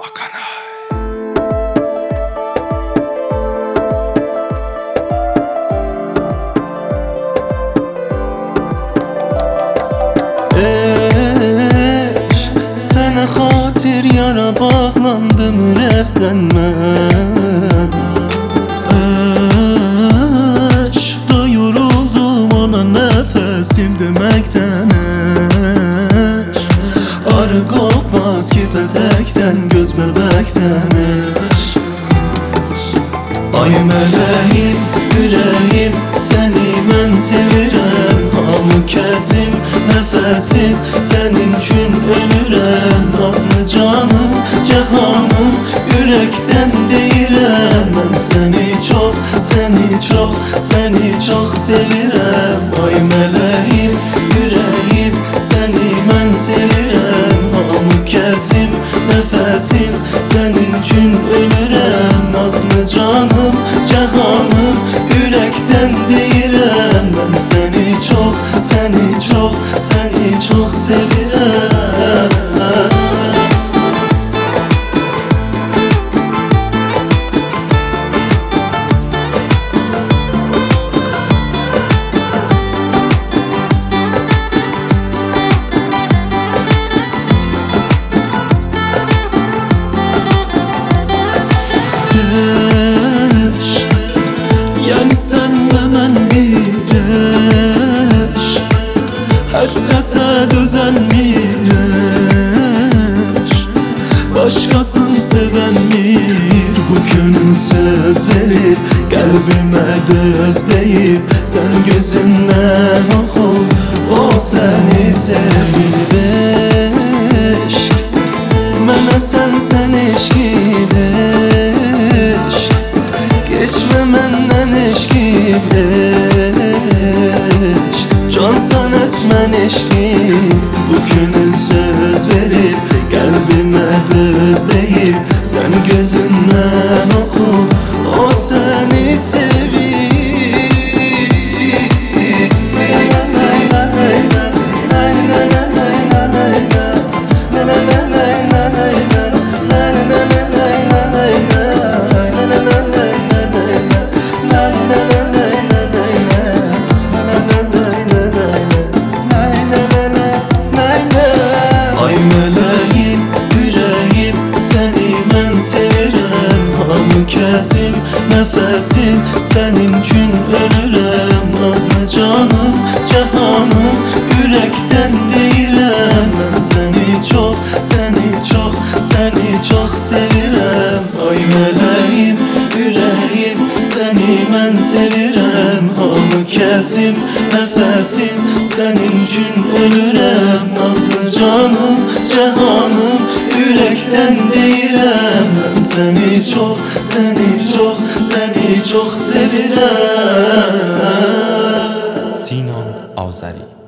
Akana. Sənə xatir yara bağlandım ürəkdən mən. Eşqdə yoruldum ona nəfəsim deməkdən. Arı qopmaz ki bədəkdən, göz bəbəkdən. Ay mələyim, ürəyim, səni mən sevirəm. Hamı kəsim, nəfəsim, sənin üçün ölürəm. Nazlı canım, cahanım, ürəkdən deyirəm. Mən səni çox, səni çox, səni çox sevirəm. Ay mələyim, ürəyim, səni mən sevirəm. Hamı kəsim, nəfəsim, sənin üçün ölürəm. Nazlı canım, cahanım, ürəkdən deyirəm. Mən səni çox, səni çox, səni çox sevirəm. Yəni sən və mən bir eşq, həsrətə dözənmir eşq. Başqasını sevənmir, bu könül söz verir, qəlbimə döz deyib. Sən gözündən oxu, o səni sevir eşq. Mənə sən eşqim eşq, geçmə məndən eşqim eşq. Cansan etmən eşqim, bu könül söz verir, qəlbimə döz deyib. Sən gözündən oxu, o səni sevir. Ay mələyim, ürəyim, səni mən sevirəm. Hamı kəsim, nəfəsim, sənin üçün ölürəm. Nazlı canım, cahanım, ürəkdən deyirəm. Mən səni çox, səni çox, səni çox sevirəm. Ay mələyim, ürəyim, səni mən sevirəm. Hamı kəsim, nəfəsim, sənin üçün ölürəm. Nazlı canım, cahanım, ürəkdən deyirəm. Mən səni çox, səni çox, səni çox sevirəm. Sinan Azəri.